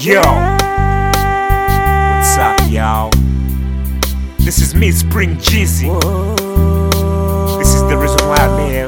Yo, what's up, y'all? This is me, Spring Jeezy. This is the reason why I live.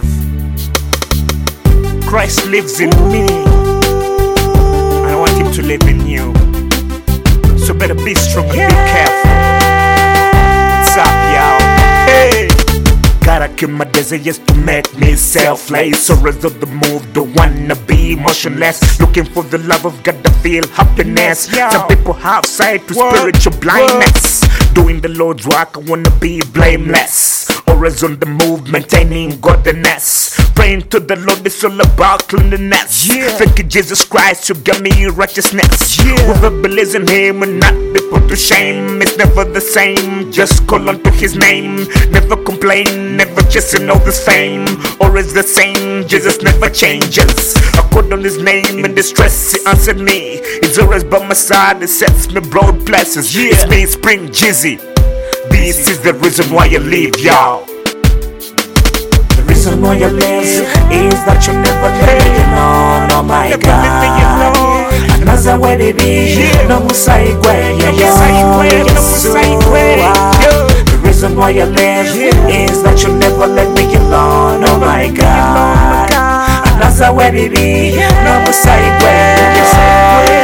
Christ lives in me, and I want Him to live in you. So better be strong and be careful. What's up, y'all? Hey! Gotta kill my desires to make me selfless. So resolve the move, don't wanna be emotionless. Looking for the love of God to feel happiness. Some people have sight to spiritual blindness. Doing the Lord's work, I wanna be blameless. Always on the move, maintaining godliness. Praying to the Lord, it's all about cleanliness. Thank you, Jesus Christ, you give me righteousness. Whoever believes in Him will not be put to shame. It's never the same, just call on to His name. Never complain, never chasing all this fame. Always the same, Jesus never changes. I called on His name in distress, He answered me. He's always by my side, He sets me broad places. It's me, Spring Jeezy. This is the reason why I live, y'all. The reason why I live is that you never let me alone. Oh my God. Another way, baby. No musaigwe. The reason why I live is that you never let me alone. Oh my God. Another way, baby. No musaigwe.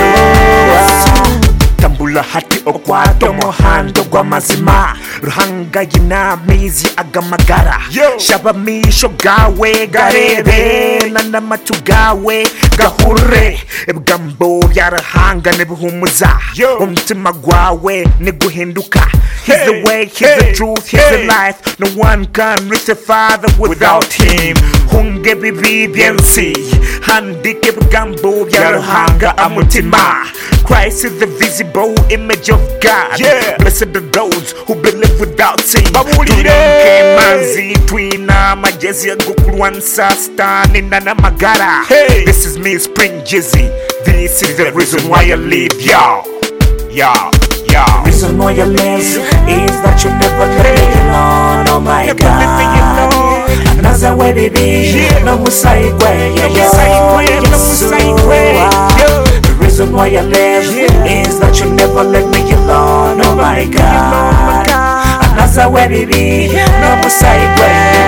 Tambula hati okwato muhando gwa mazima. Ruhanga yina mizi agamagara. Shaba misho gawe garebe. Nana matu gawe gahure. Ebgambo yarahanga nebuhumuza. Umtima gwawe neguhinduka. He's the way, He's the truth, He's the life. No one can reach the Father without Him. Hunge bibi biensi. Handike ebgambo yarahanga amutima. Christ is the visible image of God. Blessed are those who believe without seeing. Tulinke manzi twina majezi ya gukulwansa stani nana magara. This is me, Spring Jeezy. This is the reason why I live, y'all. Y'all. The reason why I live is that you never let me alone. Oh my God. Another way, baby. No musaigwe. The reason why I live is that you never let me alone. Oh my God. Another way, baby. No musaigwe.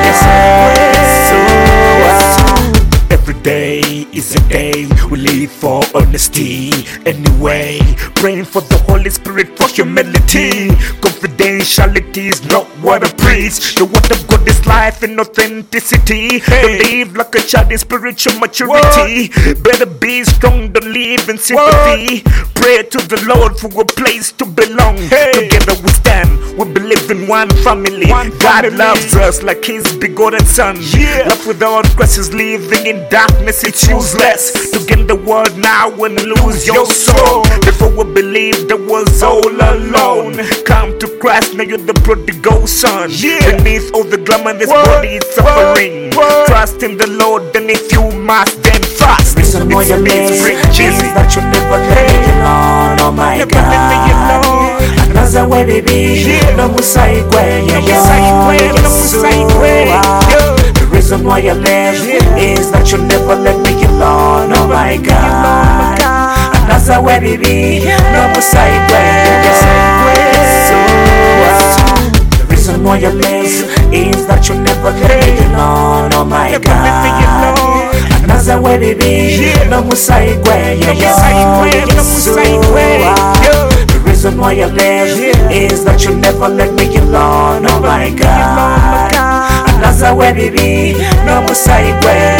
Every day is a day we live for honesty. Anyway, praying for the Holy Spirit for humility. Confidentiality is not what I preach. The word of God is life and authenticity. Don't live like a child in spiritual maturity. Better be strong, don't live in sympathy. Pray to the Lord for a place to belong. Together we stand, we believe in one family. God loves us like His begotten Son. Love without Christ is living in darkness, it's useless. To gain the world now and lose your soul. Before we believed I was all alone. Come to Christ, now you're the prodigal son. Beneath all the glamour, this body is suffering. Trust in the Lord, then if you must, then fast. The reason why I live is that you never let me alone. Oh my God. Another way, baby. No musaigwe. The reason why I live is that you never let me alone. Oh my God. Another way, baby. No musaigwe. The reason why I live is that you never let me alone. Oh my God. Another way, baby. No musaigwe. The reason why I live is that you never let me alone. Oh my God. Another way, baby. No musaigwe.